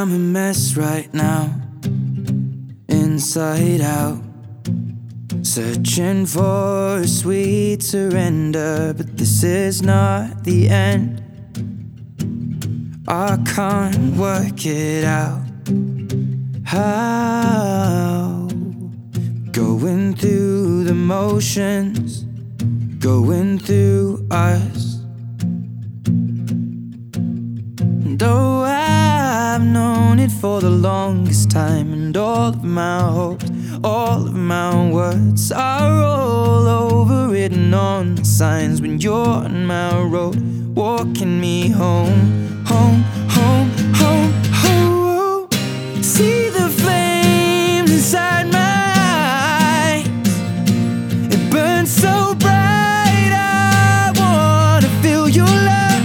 I'm a mess right now, inside out, searching for a sweet surrender, but this is not the end. I can't work it out. How? Going through the motions, going through us. Though I've known it for the longest time, and all of my hopes, all of my words are all overwritten on the signs when you're on my road, walking me home, home, home, home, home. See the flames inside my eyes, it burns so bright, I wanna feel your love.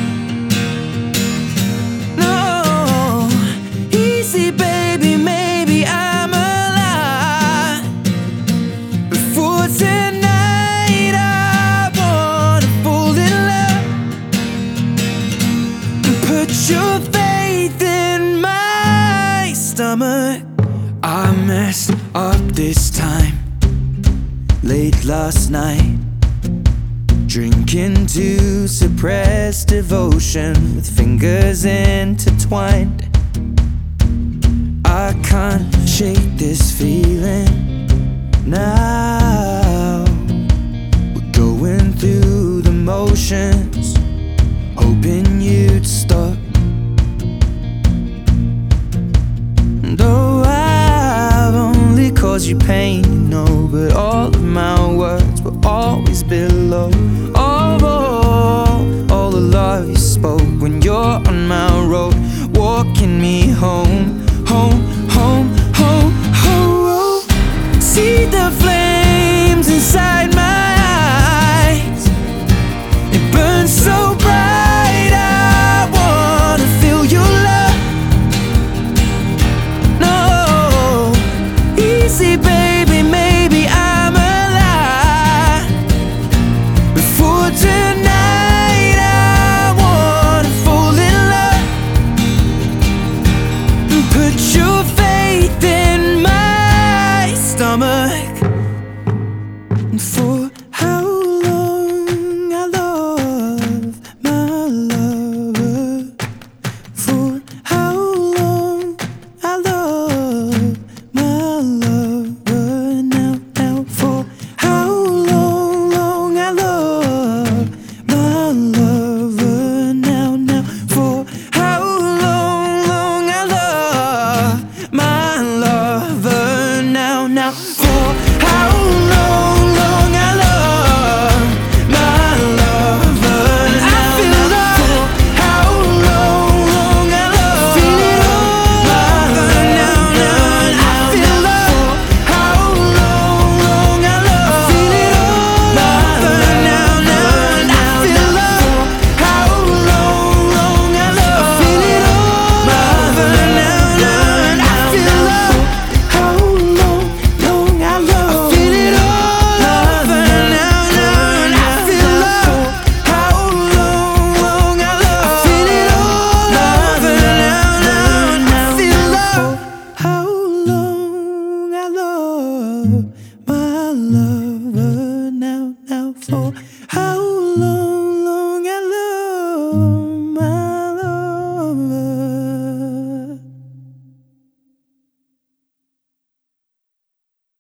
No, easy baby, maybe I'm alive. Before tonight, I wanna fall in love and put your faith in my stomach. I messed up this time, late last night, drinking to suppress devotion with fingers intertwined. I can't shake this feeling now. We're going through the motions, hoping you'd stop. Though I've only caused you pain, you know, but all of my words will always below all the love you spoke when you're on my road,